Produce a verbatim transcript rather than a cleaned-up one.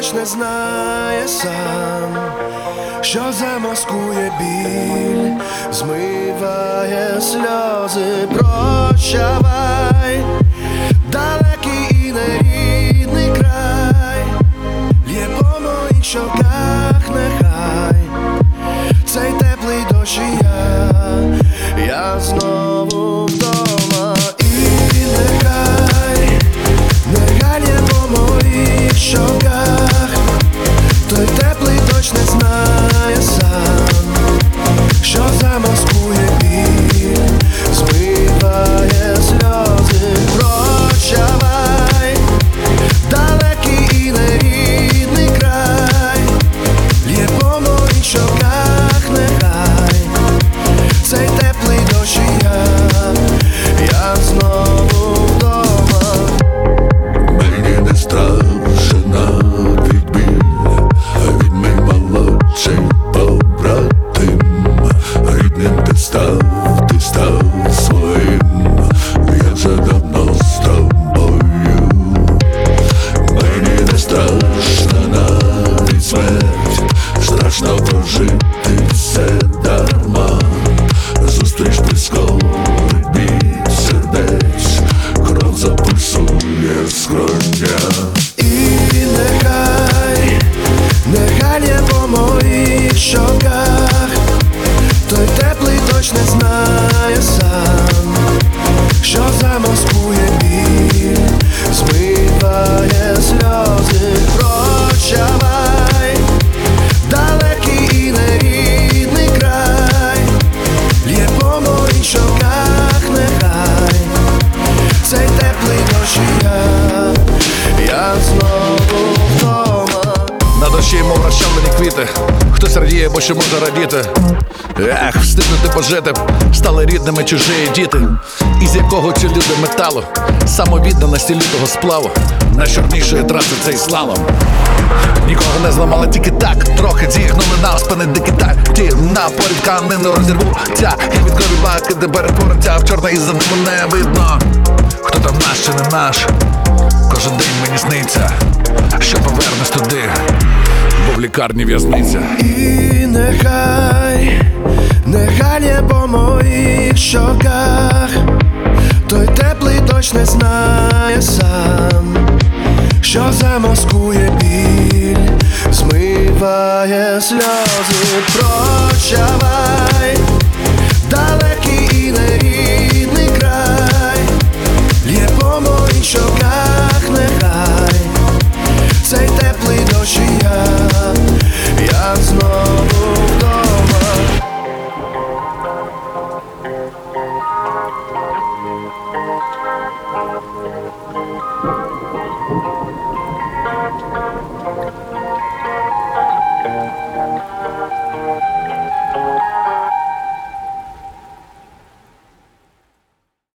дощ не знає сам, що замаскує біль, змиває сльози. Прощавай, далекий і нерідний край, лє по моїх щоках нехай цей теплий дощ і я, я знову вдома. І нехай, нехай лє по моїх щоках, той теплий дощ не знає сам, що замаскує біль, змиває сльози. Прощавай, далекий і нерідний край, лє по моїх щоках нехай цей теплий дощ і я, я знову вдома. Мені не страшно від біль, від мій молодший побратим. Рідним ти став, ти став своїм, я вже давно з тобою. Мені не страшно навіть смерть, страшно прожити все дарма. Зустріч прискорить біль сердець, кров запульсує з грудня. І нехай, нехай лє по моїх щоках, той теплий дощ не знає сам, що замаскує біль, змиває сльози. Прощавай, далекий і нерідний край, лє по моїх щоках нехай цей теплий дощ і я, я знову вдома. На дощі, мов розчавлені квіти, хтось радіє, бо ще може радіти. Ех, встигнути пожити, стали рідними чужі діти, із якого ці люди металу, самовідданості лютого сплаву, найчорнішої траси цей слалом. Нікого не зламали, тільки так, трохи зігнули на спини дикі так. Ті напорі тканину розірвуться, і від крові баки, де перетвориться в чорне, і за ними не видно, хто там наш чи не наш. Кожен день мені сниться, що повернеш туди, бо в лікарні в'язниця. І нехай, нехай лє по моїх щоках, той теплий дощ не знає сам, що замаскує біль, змиває сльози. Прощавай, далекий і нерідний край, лє по моїх щоках нехай цей теплий дощ і я,